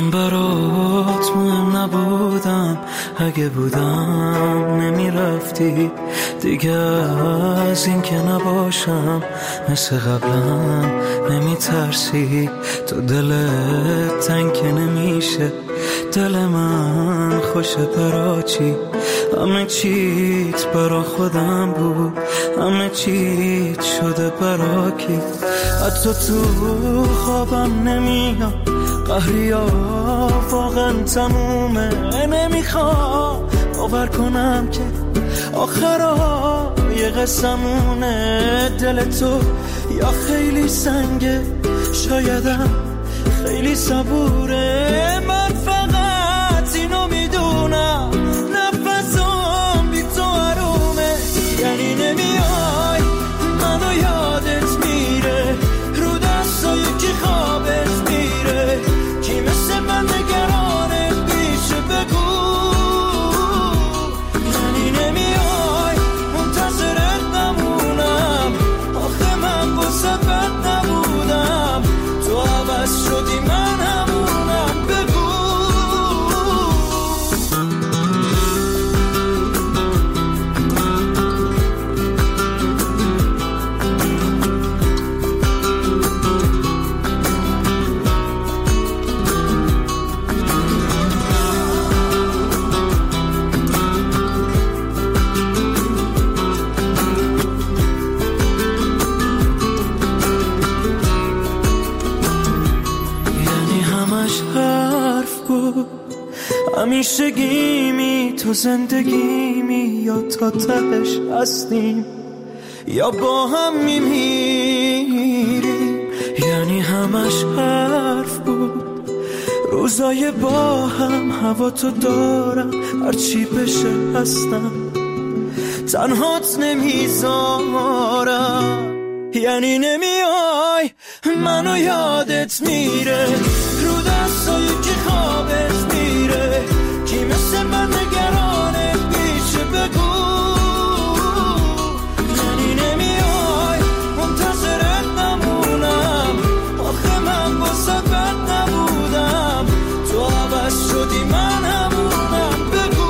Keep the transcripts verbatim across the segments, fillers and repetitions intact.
من برات مهم نبودم، اگه بودم نمیرفتی دیگه. از این که نباشم مثل قبلا نمیترسی. تو دلت تنگ نمیشه، دل من خوشه پراچی. همه چیت برا خودم بود، همه چیت شده برا کی. حتی تو خوابم نمیاد، قهریا واقعا تمومه. نمیخوام باور کنم که آخرای قسمونه. دل تو یا خیلی سنگه، شایدم خیلی صبوره. من فقط اینو میدونم، نفسم بی تو آرومه. یعنی نمیای منو یادت میره، رو دستای کی خوابت میره. کی مثل من نگرانت میشه بگو. یعنی نمیای منتظرت نمونم، آخه من واسه بد نبودم. تو عوض شدی من همونم بگو. همیشه گیمی تو زندگیمی، یا تا تهش هستیم یا با هم میمیریم. یعنی همش حرف بود، روزای با هم. هوا تو دارم هرچی بشه هستم، تنهات نمیذارم. یعنی نمیای منو یادت میره، رو دستای کی خوابت میره. کی مثل من نگرانت میشه بگو. یعنی نمیای منتظرت نمونم، آخه من واسه بد نبودم. تو عوض شدی من همونم بگو.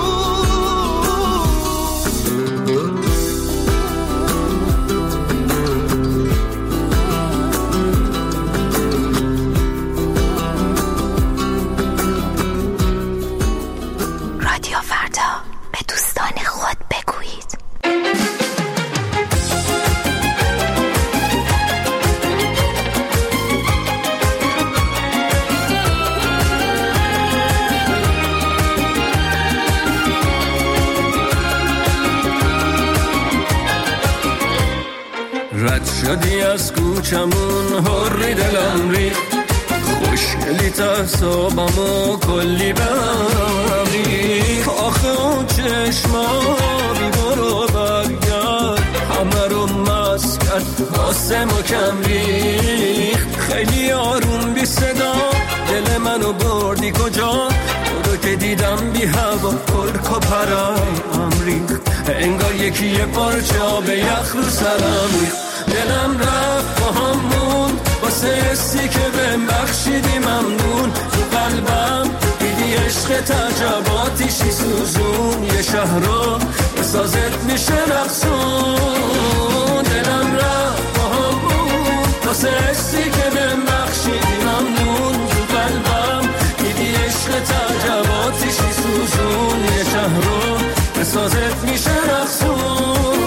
شدی از کوچمون هری دلم ریخت، خوشگلی تصابمو کلی بهم ریخت. آخه اون چشما بی برو برگرد همه رو مست کرد، واسه ما کم ریخت. خیلی آروم بی صدا دل منو بردی کجا، تو رو که دیدم بی هوا پرک و پرم ریخت. انگار یکی یه پارچه آب یخ رو سرم ریخت. دلم رفت با همون واسه حسی که بهم بخشیدی ممنون. تو قلبم دیدی عشق تجرباتیشی سوزون، یه شهر رو بسازت میشه رقصون. دلم رفت با همون واسه حسی که بهم بخشیدی ممنون. تو قلبم دیدی عشق تجرباتیشی سوزون، یه شهر رو بسازت میشه رقصون.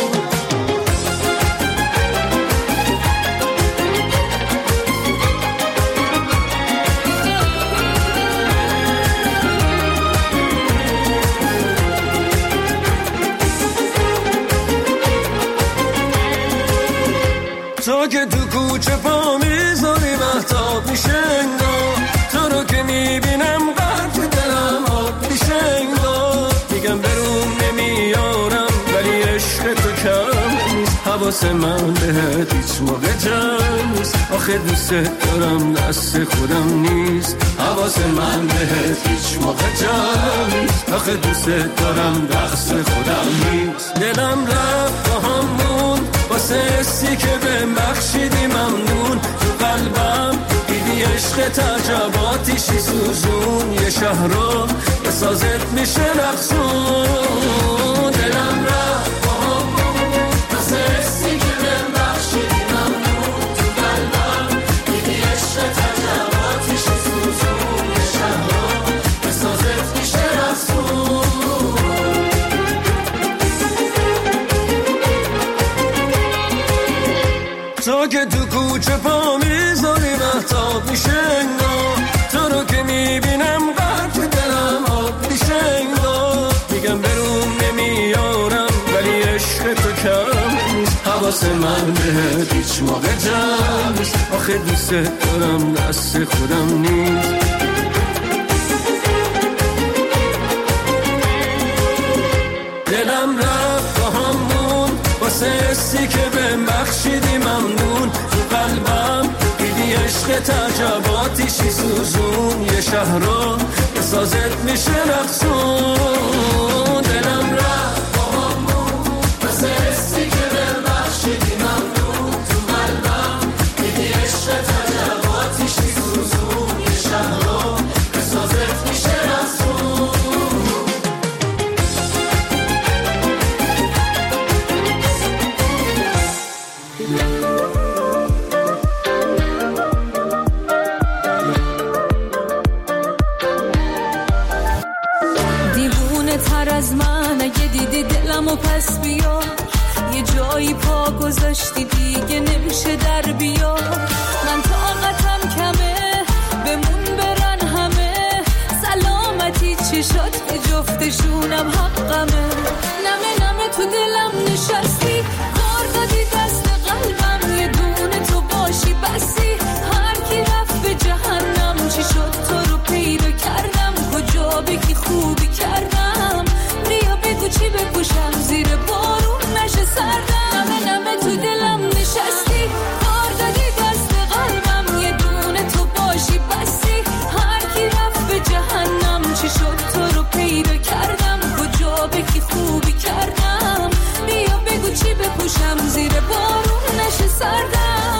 تو که تو کوچه پا میذاری مهتاب میشه انگار، تو رو که میبینم غرق دلم آب میشه انگار. میگم برون نمیارم ولی عشق تو کم نیست، حواس من بهت هیچ موقع جمع نیست. آخه دوست دارم دست خودم نیست، حواس من بهت هیچ موقع جمع نیست. آخه دوست دارم دست خودم نیست. دلم رفت با همون واسه حسی که بهم بخشیدی ممنون. تو قلبم دیدی عشق عشق تعجباتیشی سوزون یه شهر رو به سازت میشه رقصون دلم رفت با هم واسه حسی که بهم بخشیدی ممنون تو قلبم دیدی عشق تعجباتیشی سوزون یه شهر رو به سازت میشه رقصون تو که تو کوچه پا میذاری مهتاب میشه انگار تو رو که میبینم قرد دلم آب میشه انگار میگم برون نمیارم ولی عشق تو کم نیست حواس من بهت هیچ موقع جمع نیست آخه دوست دارم دست خودم نیست دلم رفت با همون واسه حسی که بهم بخشیدی ممنون تو قلبم دیدی عشق تعجباتیشی سوزون یه شهر رو به سازت میشه رقصون دلم رفت با همون واسه حسی که بهم بخشیدی ممنون تو قلبم دیدی عشق تعجباتیشی سوزون یه شهر رو به سازت میشه رقصون از من اگه دیدی دلمو پس بیا یه جایی پا گذاشتی دیگه نمیشه در بیا من طاقتم کمه بمون برن همه سلامتی چشات به جفتشونم حقمه نمه نمه تو دلم نشستی کار دادی دست قلبم یه دونه تو باشی بسی هر کی رفت به جهنم چی شد تو رو پیدا کردم کجا بگی خوبی کردم چی بپوشم زیر بارون نشه سردم نمه نمه تو دلم نشستی کار دادی دست قلبم یه دونه تو باشی بسی هر کی رفت به جهنم چی شد تو رو پیدا کردم کجا بگی خوبی کردم بیا بگو چی بپوشم زیر بارون نشه سردم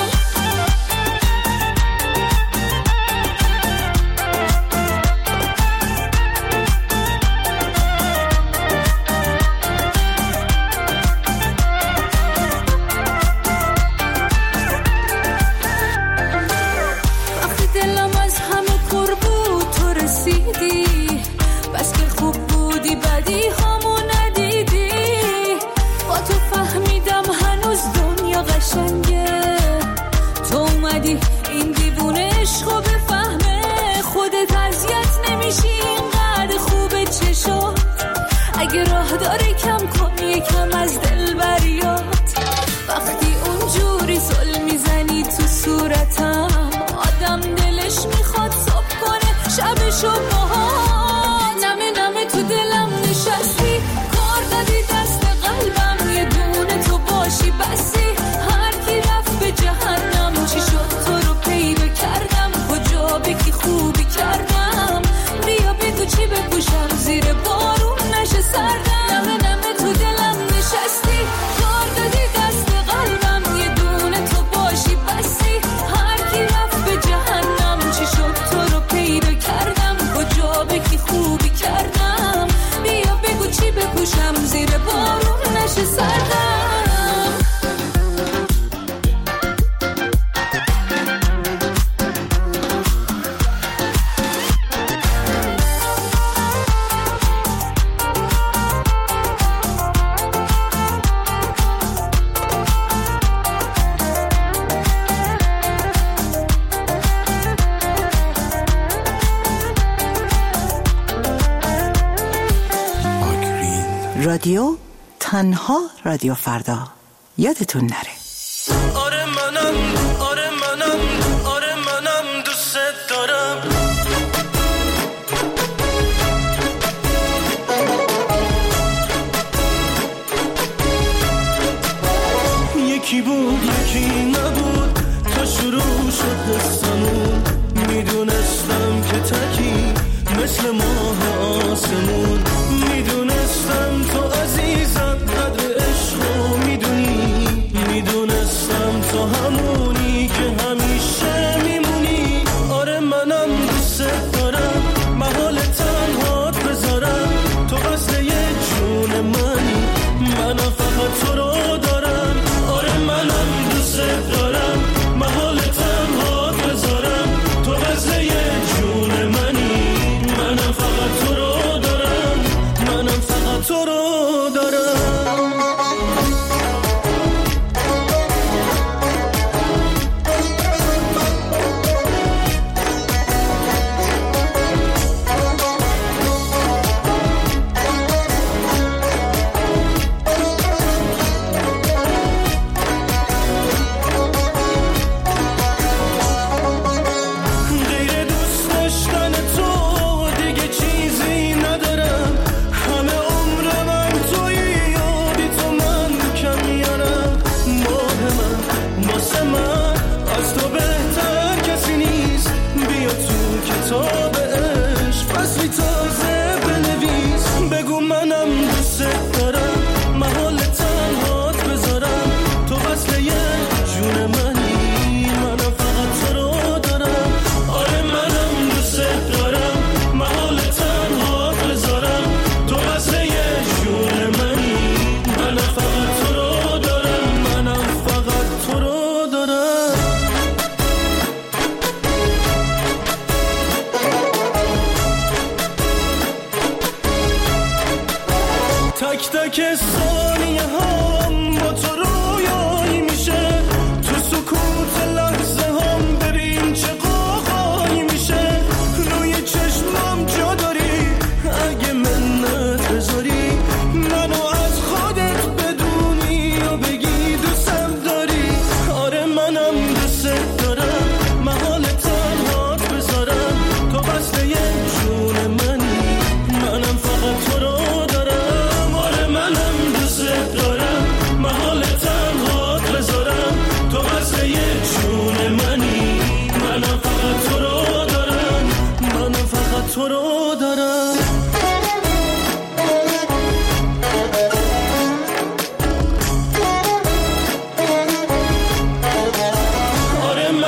بس که خوب بودی بدی همو ندیدی با تو فهمیدم هنوز دنیا قشنگه تو اومدی این دیوونه عشقو بفهمه خودت اذیت نمیشی اینقدر خوبه چشات اگه راه داره کم کن یکم از دل بریات وقتی اونجوری زل میزنی تو صورتم آدم دلش میخواد صبح کنه شبشو باهات نمه نمه تو دلم نشستی کار دادی دست قلبم یه دونه تو باشی بسی هر کی رفت به جهنم چی شد تو رو پیدا کردم کجا بگی خوبی کردم بیا بگو چی بپوشم زیر بارون نشه سردم نمه نمه تو دلم نشستی کار دادی دست قلبم یه دونه تو باشی بسی هر کی رفت به جهنم چی شد تو رو پیدا کردم کجا بگی خوبی کردم بیا بگو چی بپوشم زیر بارون نشه سردم رادیو تنها رادیو فردا یادتون نره آره منم آره منم آره منم دوست دارم یکی بود یکی نبود تا شروع شد دستمون میدونستم که تکی مثل ماه آسمون میدونستم تو عزیزم قدر عشقو میدونی میدونستم تو همونی که همیشه میمونی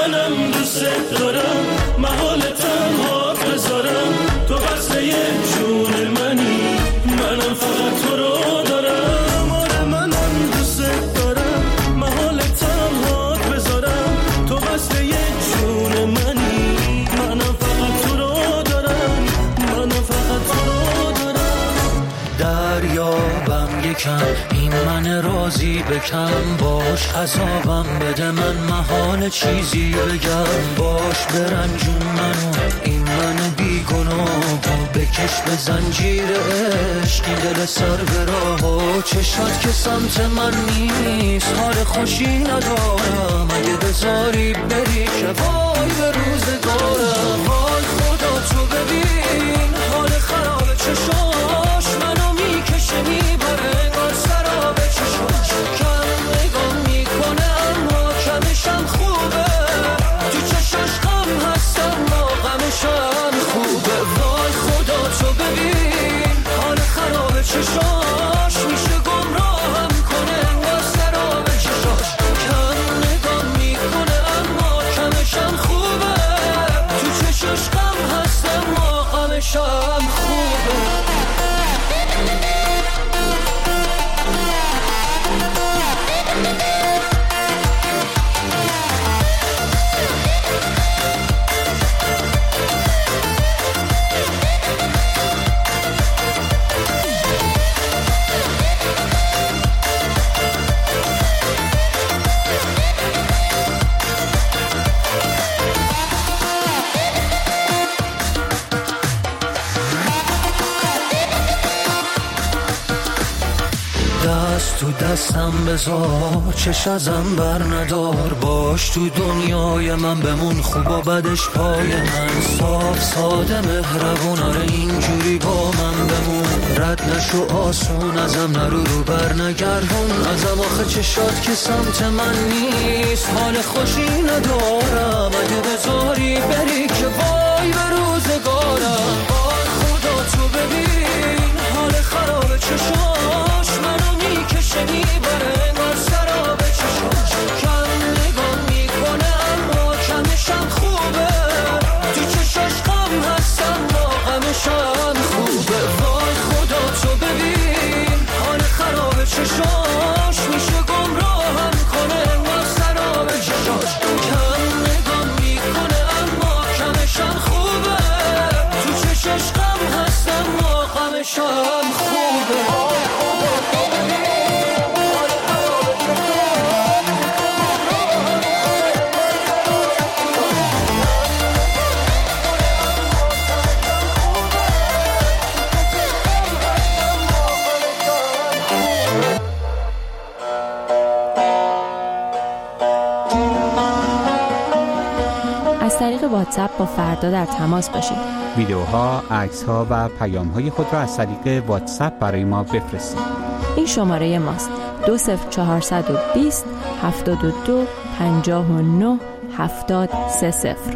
منم دوست دارم محال تنها بذارم تو بسته جون منی منم فقط تو رو دارم آره منم دوست دارم محال تنها بذارم تو بسته جون منی منم فقط تو رو دارم منم فقط تو رو دارم دریابم یکم این من راضی بکن باش عذابم بده من محال چیزی بگم باش برنجون منو این من بیگناه بکش به زنجیر عشق این دل سر به راه و چشات که سمت من نیست حال خوشی ندارم اگه بذاری بری که وای به روزگارم وای خدا تو ببین حال خراب چشاش منو میکشه میبره انگار سراب چشاش کم نگام میکنه اما کمشم خوبه تو چشاش غم هست اما غمشم خوبه وای خدا تو ببین حال خراب چشاش میشه گمراهم کنه انگار سراب چشاش کم نگام میکنه اما کمشم خوبه تو چشاش غم هست اما غمشم خوبه تو دستم بذار چش ازم بر ندار باش تو دنیای من بمون خوب و بدش پای من صاف ساده مهربون آره اینجوری با من بمون رد نشو آسون ازم نرو رو بر نگردون ازم آخه چشات که سمت من نیست حال خوشی ندارم اگه بذاری بری که وای به روزگارم وای خدا تو ببین حال خراب چشاش منو میکشه میبره انگار سراب چشاش کم نگام میکنه اما کمشم خوبه تو چشاش غم هست اما غمشم خوبه وای خدا تو ببین حال خراب چشاش میشه گمراهم کنه انگار سراب چشاش کم نگام میکنه اما کمشم خوبه تو چشاش غم هست اما غمشم خوبه از طریق واتساپ با فردا در تماس باشید. ویدیوها، عکس‌ها و پیام‌های خود را از طریق واتساپ برای ما بفرستید. این شماره ماست دو صفر چهارصد و بیست هفتاد و دو پنجاه و نه هفتاد سه صفر.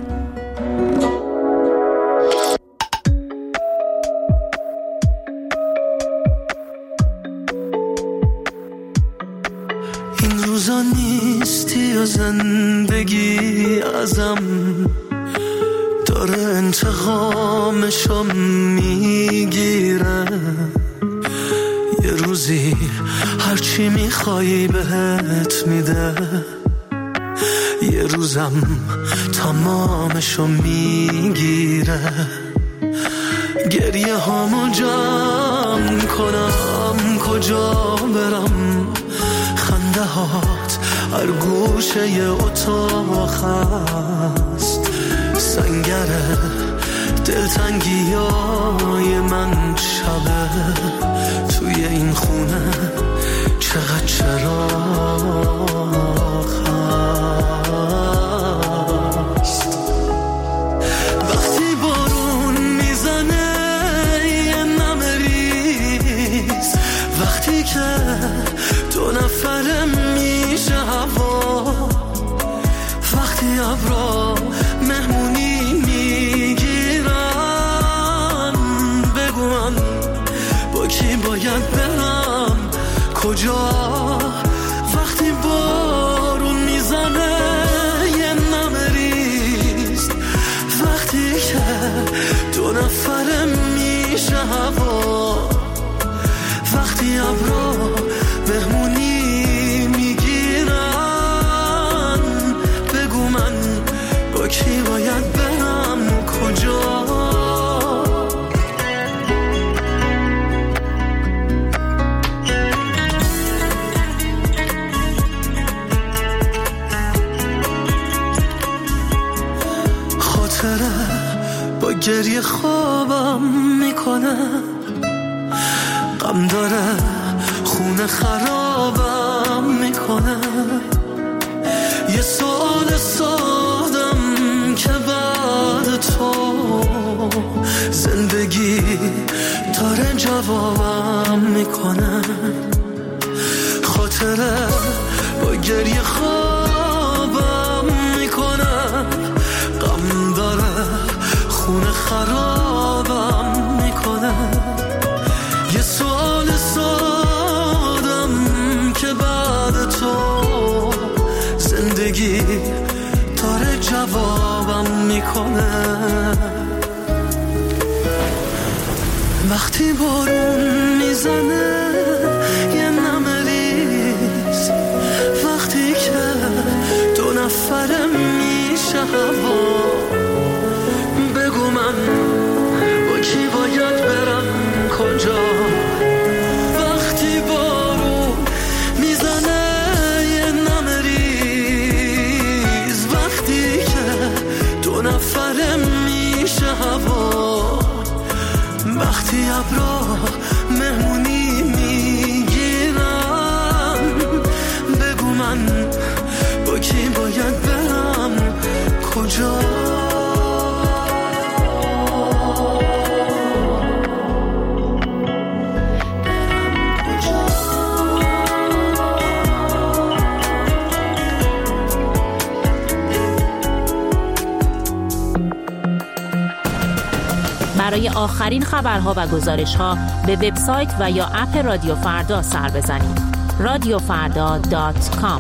این روزا نیستی و زندگی ازم داره انتقامشو میگیره یه روزی هرچی میخوایی بهت میده یه روزم تمامشو میگیره گریه هامو جمع کنم کجا برم خنده هات هر گوشه ی اتاق هست سنگره دلتنگی های من شبه توی این خونه چقدر چراغ هست وقتی بارون میزنه یه نمه ریز وقتی که دو نفره میشه هوا وقتی ابرا مهمونی میگیرن بگوان با کی باید برم کجا وقتی بارون میزنه یه نمه ریز گریه خوابم میکنه، غم داره خونه خرابم میکنه. یه سوال سادم که بعد تو زندگی داره جوابم میکنه. خاطره با گریه خوابم میکنه، غم داره خونه خرابم میکنه. یه سوال سادم که بعد تو زندگی داره جوابم میکنه. وقتی بارون میزنه یه نمریز، وقتی که دو نفره میشه هوا، بگو من با کی باید برم کجا. وقتی بارون میزنه یه نمریز، وقتی که دو نفره میشه هوا، وقتی ابرا مهمونی میگیرن، بگو من با کی باید برم کجا. برای آخرین خبرها و گزارش‌ها به وبسایت و یا اپ رادیو فردا سر بزنید. رادیو فردا دات کام.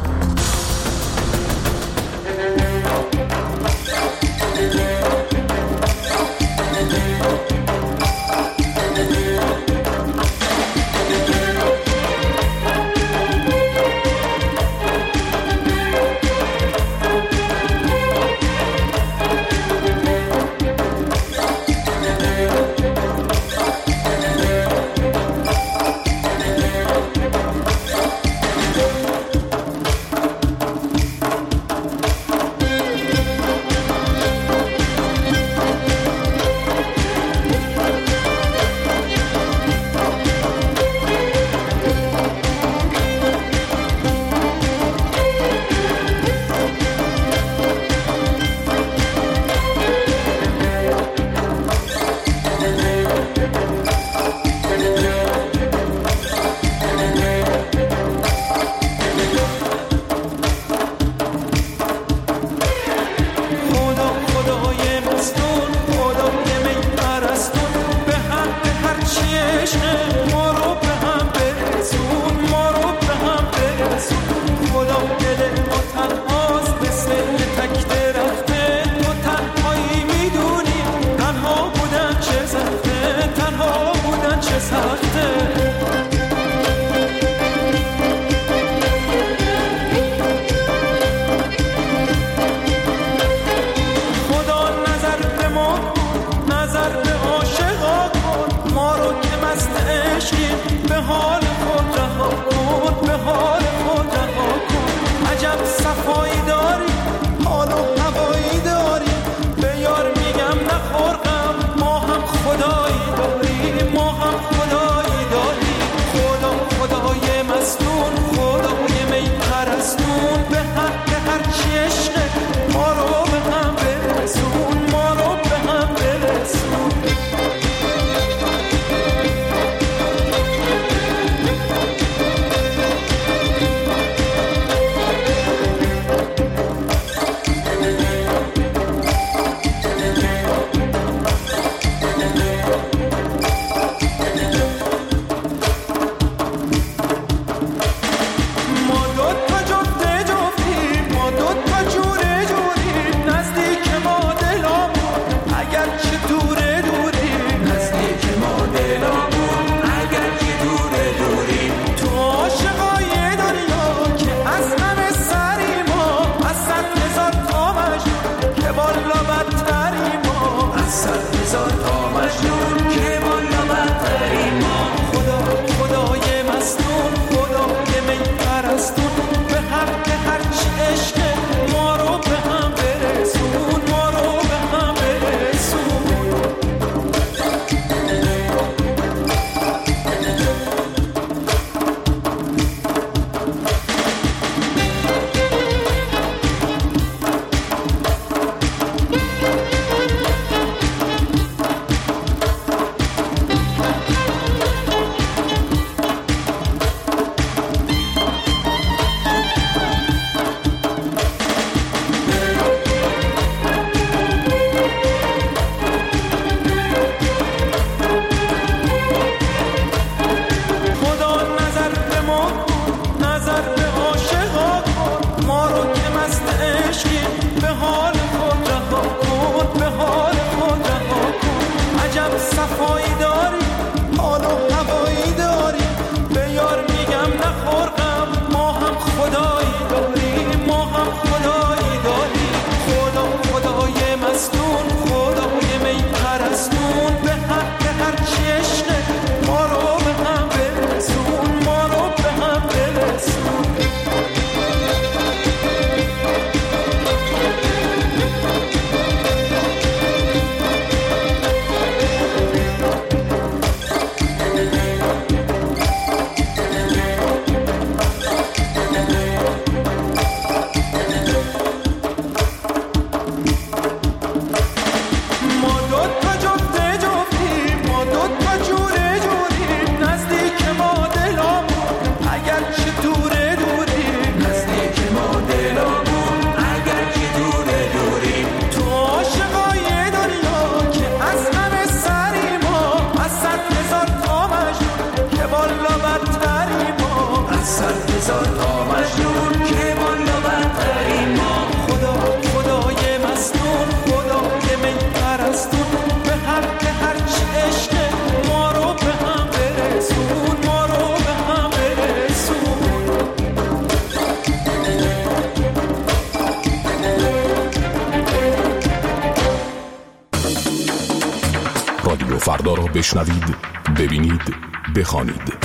فردا را بشنوید، ببینید، بخوانید.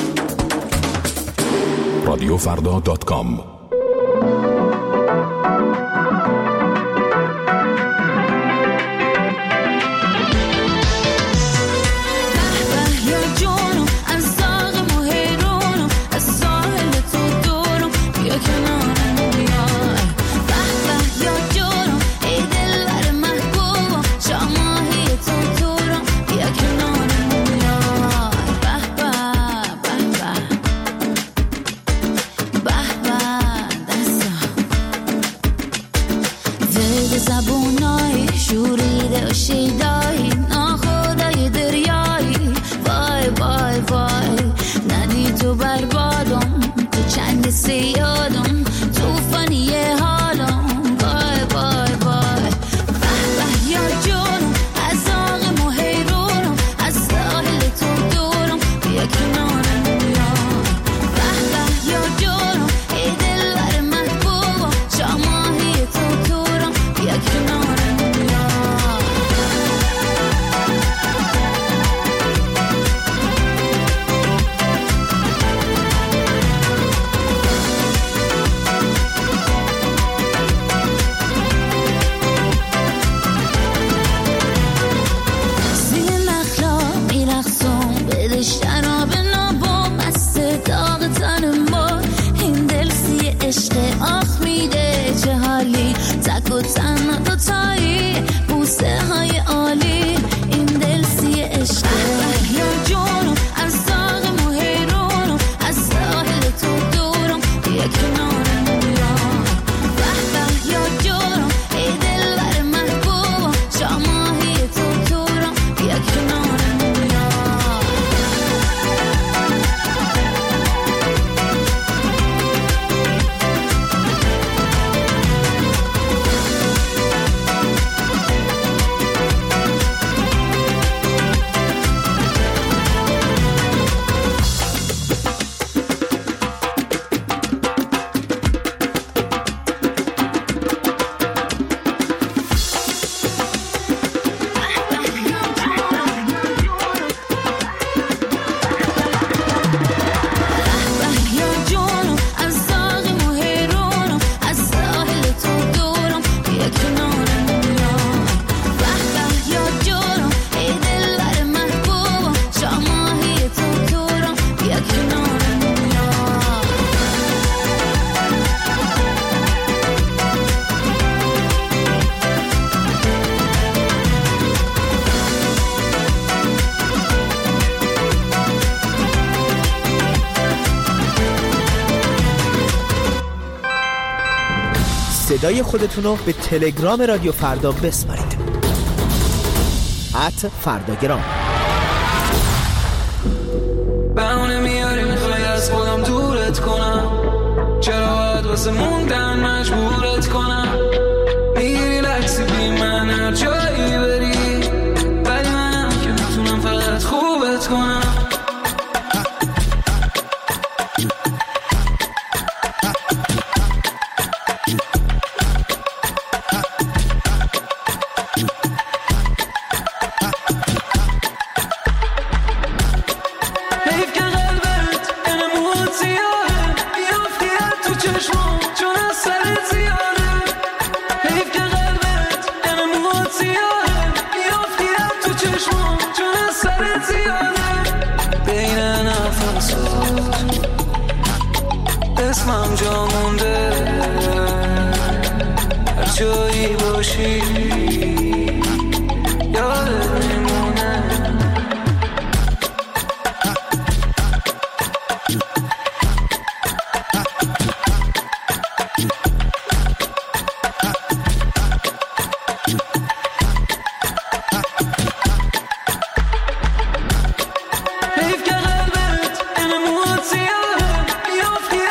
رادیو فردا دات کام. صدای خودتون رو به تلگرام رادیو فردا بسپارید. ات فرداگرام. بهونه میاری میخوای از خودم دورت کنم، چرا باید واسه موندن مجبورت کنم؟ میگیری لکسی بی من هر جایی بری، ولی منم که میتونم فقط خوبت کنم. اسمم جا مونده هر جایی باشی یادت میمونه.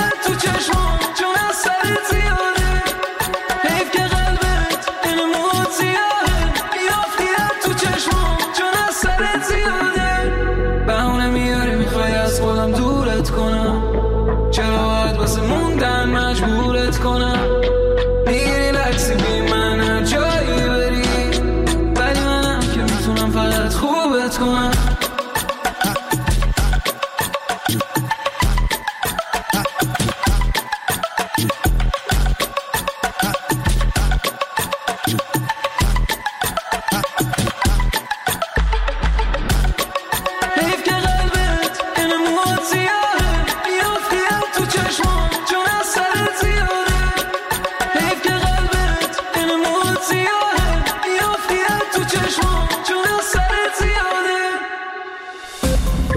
چشمم چون از سرت زیاده، حیف که قلبت این موت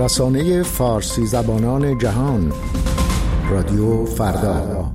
رسانه فارسی زبانان جهان، رادیو فردا.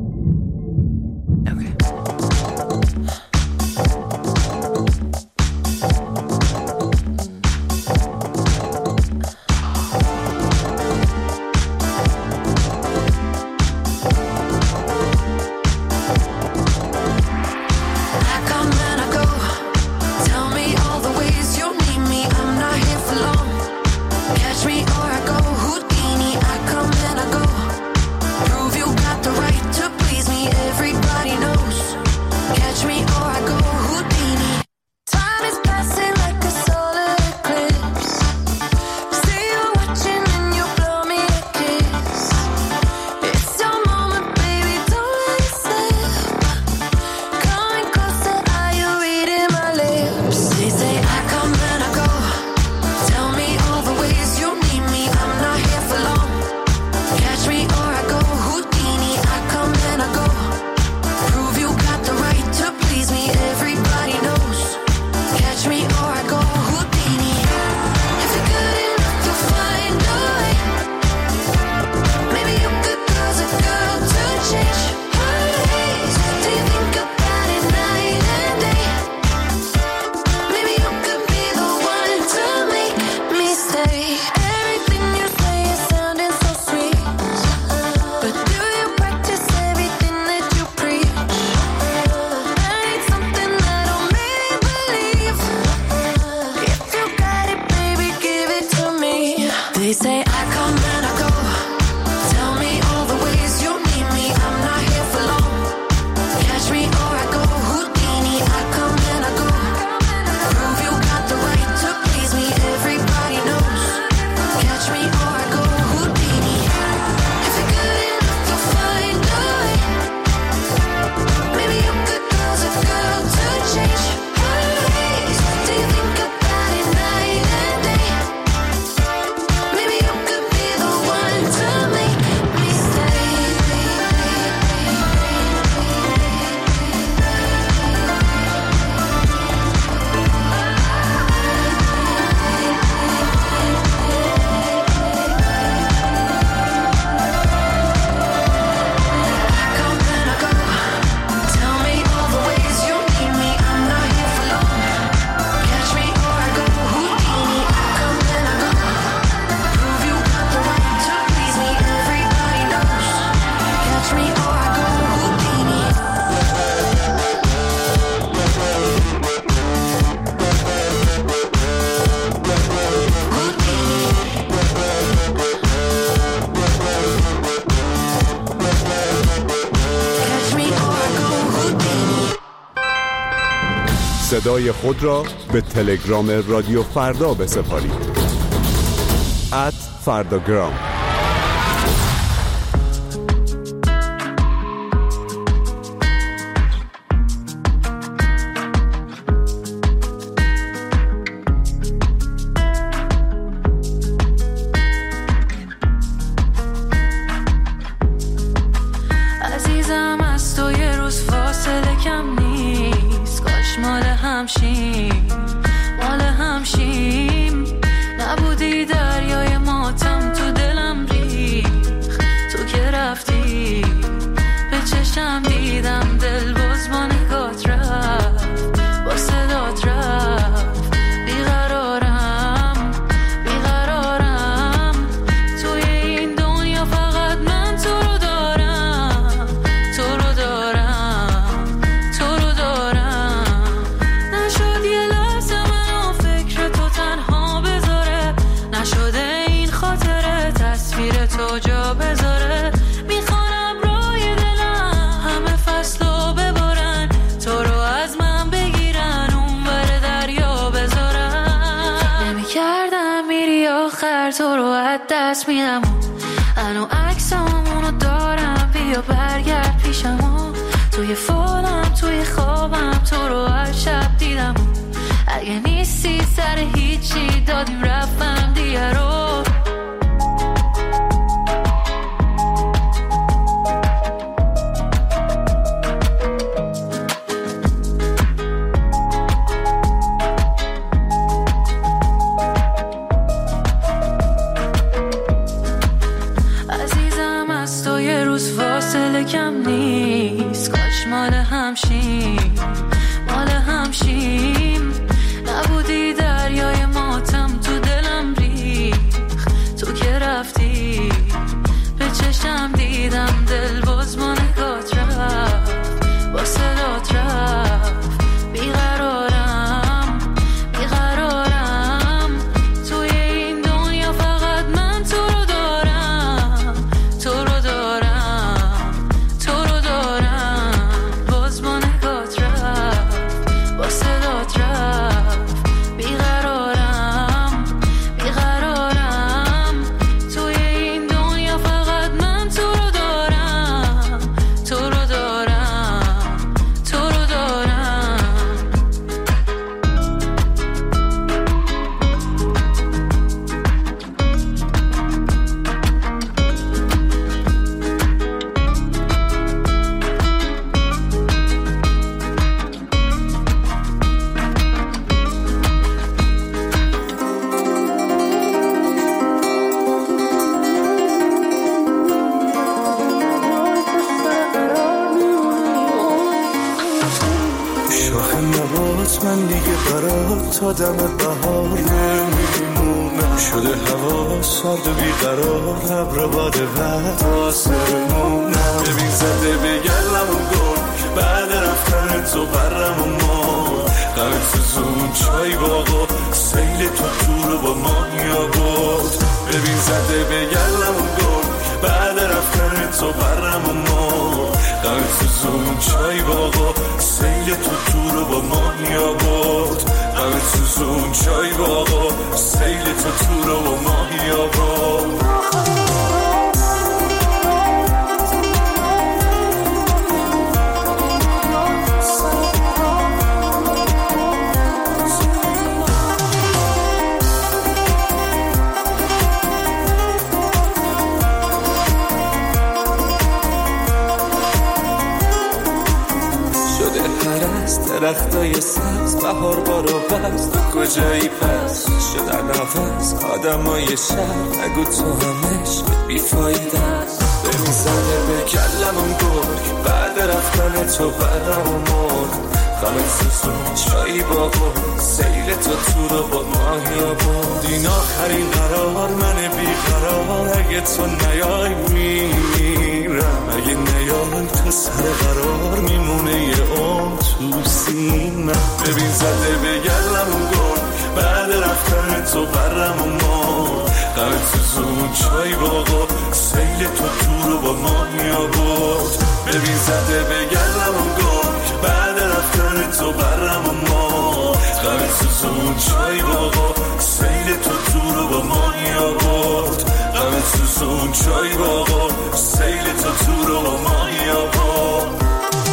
صدای خود را به تلگرام رادیو فردا بسپارید. ات فرداگرام. عزیزم از تو یه روز فاصله کم نیست، کاش مال همشیم مال همشیم. نبودی دریای ماتم تو دلم ریخ، تو که رفتی به چشم دیدم دل باز با نگات رفت، با صدات رفت. بیقرارم بیقرارم توی این دنیا، فقط من تو رو دارم تو رو دارم تو رو دارم. نشد یه لحظه منو فکر تو تنها بذاره، نشده این خاطره تصویر تو جا بذاره. میخوانم روی دلم همه فصلو ببارن، تو رو از من بگیرن اون بر دریا بذارن. نمیکردم میری آخر تو رو از دست میدم، انو عکسامونو دارم بیا برگرد پیشم. توی فالم توی خوابم تو رو هر شب دیدم، اگه نیستی سر هیچی دادیم رفتم دیگه رو. لبات من دیگه برات تا دم بهار نمیمونم. شده هوا سرد و بیقرار، ابر باد بعد آسمونم. ببین زده بگلم و گل بعد رفتن تو برم و ما غمت سوزون چای باغا سیل تو تو رو با مانیا بود. ببین زده بگلم و گل بعد رفتن تو برم و ما غمت سوزون چای باغا سیل تو تو رو با مانیا بود. غمت سوزون چای باغا سیل تو تو رو با مانیا بود. درختای سبز بهار بارو بست، تو کجایی پس شدن نفس آدمای شهر نگو تو همش بیفایده است. ببین زده به کلمم گرگ بعد رفتن تو برم و مرد. غمت سوزون چایی باغا سیل تو تو رو با ماهیا بود. این آخرین قرار من بیقرار، اگه تو نیای میمیرم. اگه نیای تا سر قرار میمونه یه عمر تو سینم. ببین زده بگلم و گل بعد رفتن تو برم و ما غمت سوزون چای باغا سیل تو تو رو با ماهیا بود. ببین زده بگلم و گل بعد رفتن تو برم و ما غمت سوزون چای باغا سیل تو تو رو با ماهیا بود. غمت سوزون چای باغا سیل تو تو رو با ماهیا بود.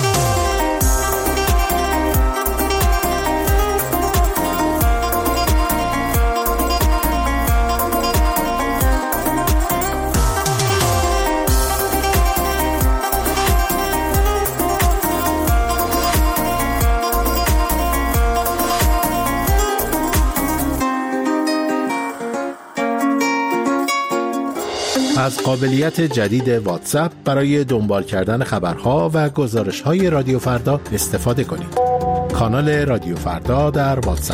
از قابلیت جدید واتساپ برای دنبال کردن خبرها و گزارش‌های رادیو فردا استفاده کنید. کانال رادیو فردا در واتساپ.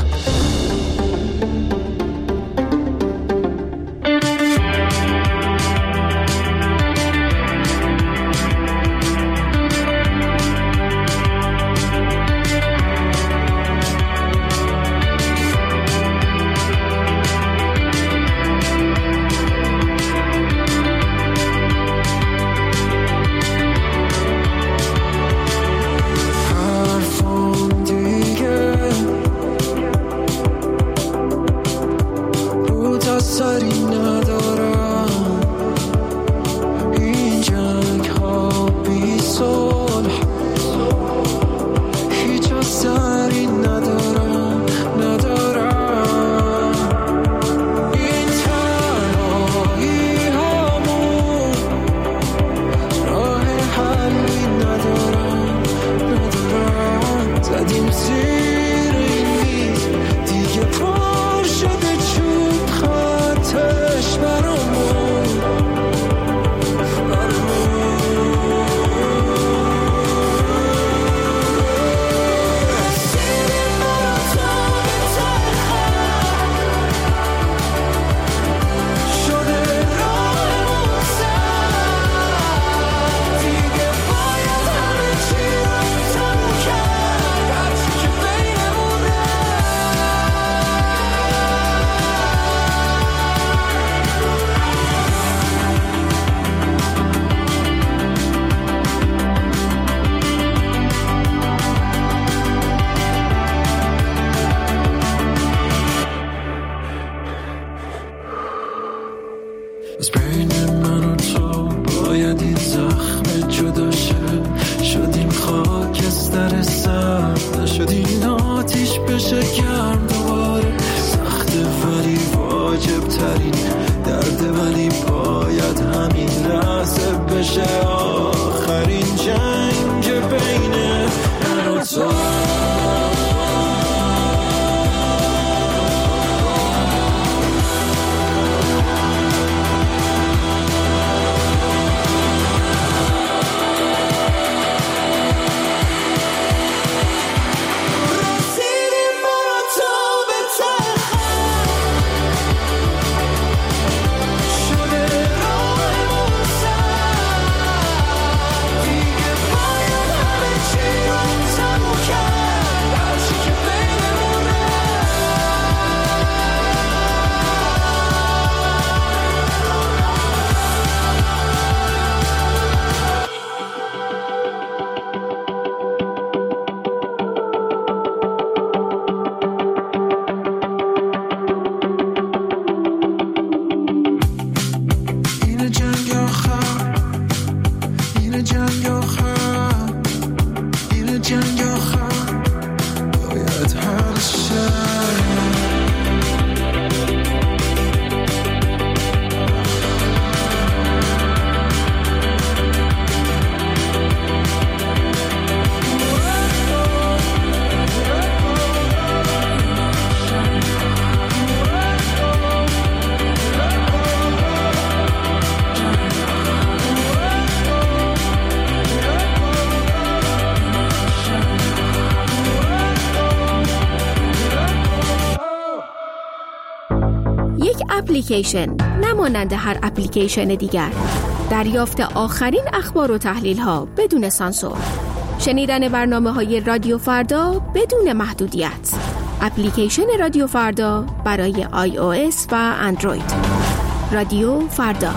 اپلیکیشن، نمانند هر اپلیکیشن دیگر. دریافت آخرین اخبار و تحلیل ها بدون سانسور. شنیدن برنامه های رادیو فردا بدون محدودیت. اپلیکیشن رادیو فردا برای آی او اس و اندروید. رادیو فردا.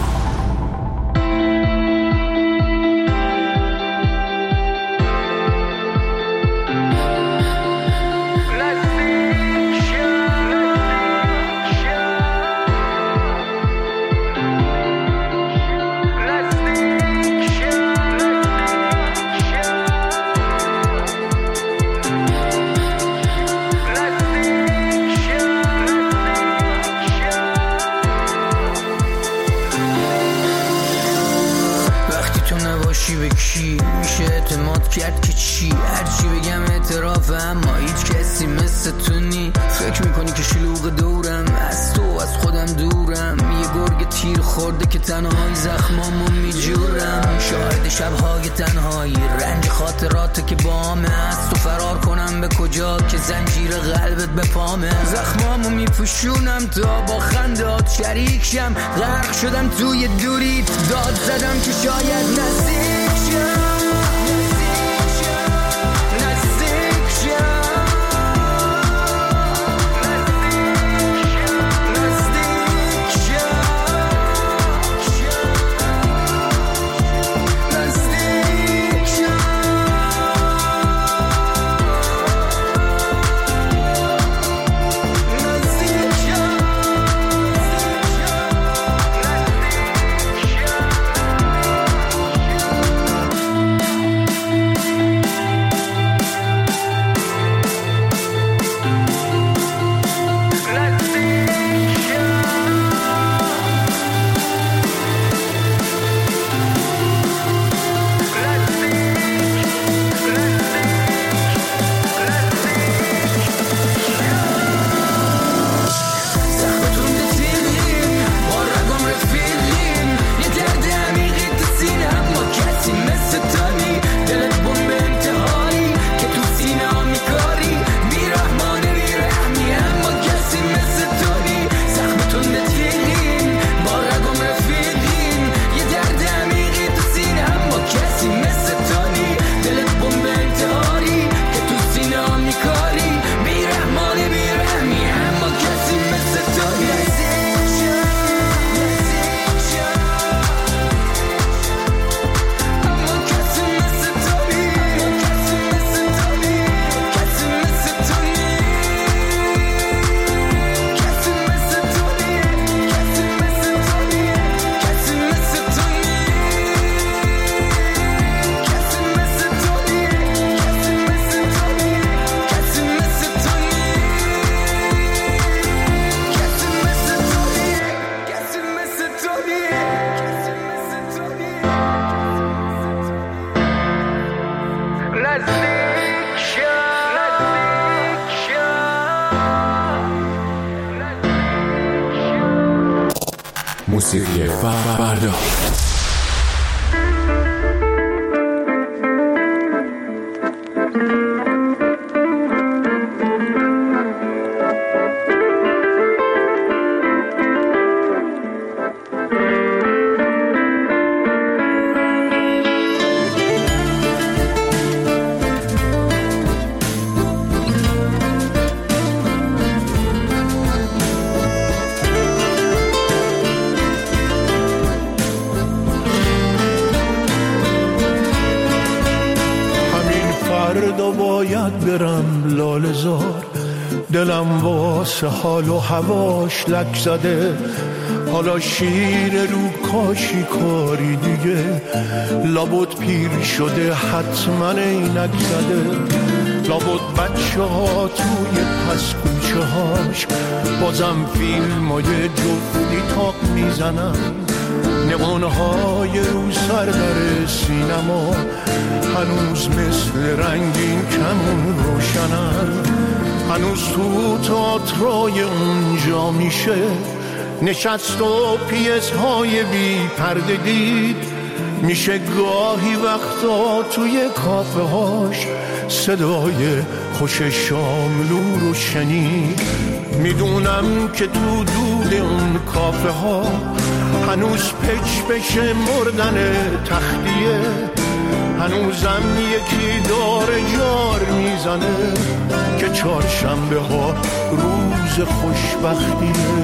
میشه اعتماد کرد که چی هرچی بگم اعترافم، اما هیچ کسی مثل تو نی. فکر میکنی که شلوغ دورم، از تو از خودم دورم. یه گرگ تیر خورده که تنهایی زخمامو میجورم. شاهد شبهای تنهایی، رنج خاطرات که بامه. از تو فرار کنم به کجا که زنجیر قلبت به پامه. زخمامو میپوشونم تا با خندات شریک شم. غرق شدم توی دوریت، داد زدم که شاید نزدیک شم. موسیقی فردا. برم لاله زار، دلم واسه حال و هواش لک زده. حالا شیر رو کاشی کاری دیگه، لابد پیر شده حتما اینک زده. لابد بچه ها توی پس کوچه هاش بازم فیلم های جفتی تاق میزنن. نمانهای رو سر در سینما هنوز مثل رنگین کمون روشنن. هنوز تو تئاترای اونجا میشه نشست و پیس های بی پرده دید. میشه گاهی وقتا توی کافه هاش صدای خوش شاملو رو شنید. میدونم که تو دود اون کافه ها هنوز پچ بشه مردن تختیه، هنوزم یکی داره جار میزنه که چهارشنبه ها روز خوشبختیه.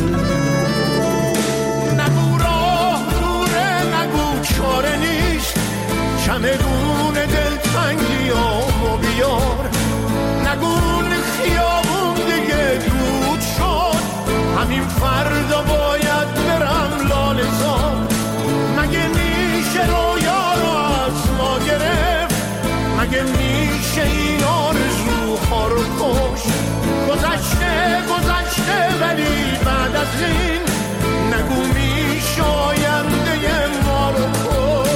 نگو راه دوره، نگو چاره نیست، چمدون دلتنگی آمو بیار. نگو خیابون دیگه دود شد، همین فردا باید برم لاله‌زار. مگه میشه رویا رو از ما گرفت؟ مگه میشه این آرزوها رو کشت؟ گذشته گذشته ولی بعد از این نگو میشه آینده ما رو کشت.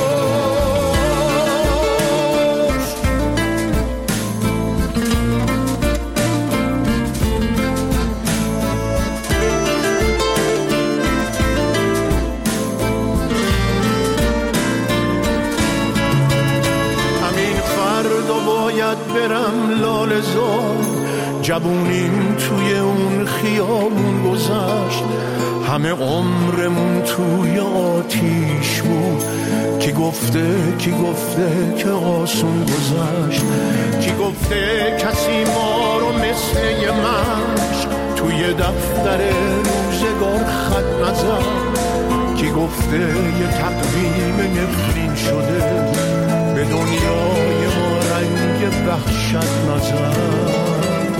برم لاله‌زار، جوونیم توی اون خیابون گذشت، همه عمرمون توی آتیش بود. کی گفته کی گفته که آسون گذشت؟ کی گفته کسی ما رو مثل یه مشق توی دفتر روزگار خط نزد؟ کی گفته یه تقویم نفرین شده به دنیای ما رنگ وحشت نزد؟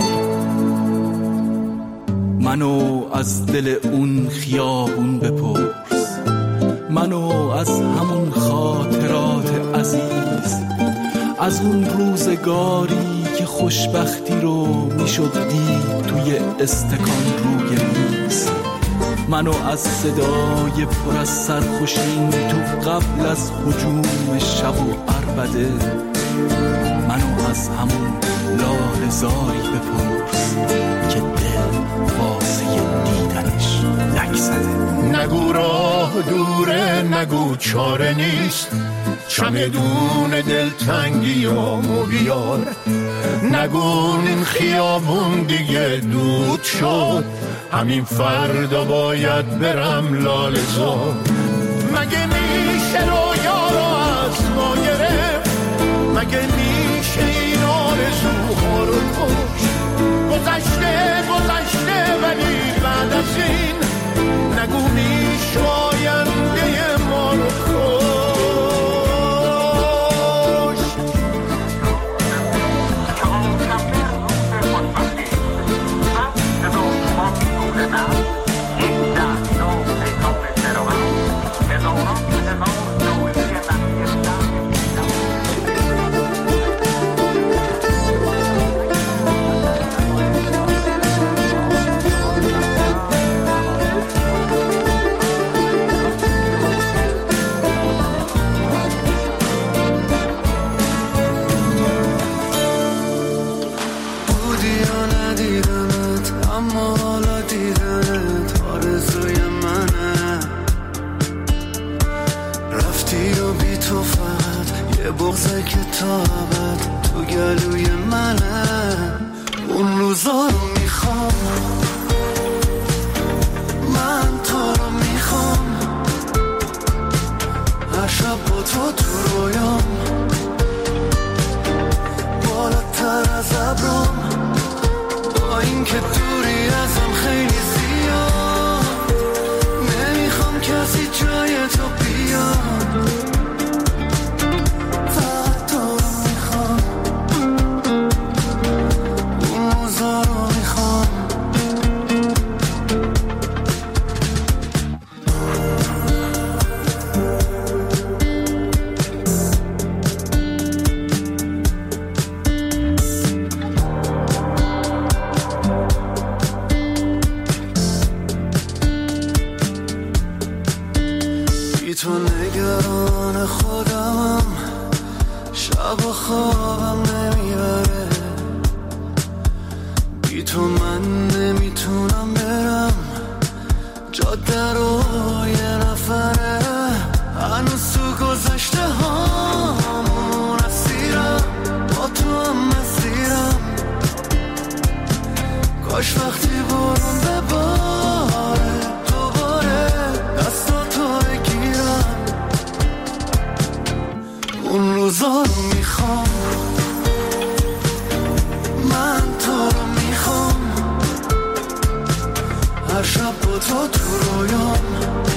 منو از دل اون خیابون بپرس، منو از همون خاطرات عزیز، از اون روزگاری که خوشبختی رو میشد دید توی استکان روی میز. منو از صدای پر از سرخوشین تو قبل از هجوم شب و عربده، منو از همون لاله‌زاری بپرس که دل واسه دیدنش لک زده. نگو راه دوره، نگو چاره نیست، چمدون دلتنگی آمو بیار. نگو این خیابون دیگه دود شد، همین فردا باید برم لاله‌زار. مگه میشه رویا رو از ما گرفت؟ مگه میشه این آرزوها رو کشت؟ گذشته گذشته ولی بعد از این نگو میشه آینده ما رو کشت. بغضه که تا ابد تو گلوی منه. اون روزا رو میخوام، من تو رو میخوام، هر شب با تو تو رویام، بالاتر از ابرام، با این که دوری ازم خیلی زیاد. نمیخوام کسی جای تو بیاد، تو نگران خودمم، شب و خوابم نمیبره. بی تو من نمیتونم برم، جاده رو یه نفره هنوز تو گذر کاش وقتی بارون بباره دوباره دستاتو بگیرم. اون روزا رو میخوام، من تو رو میخوام، هر شب با تو تو رویام.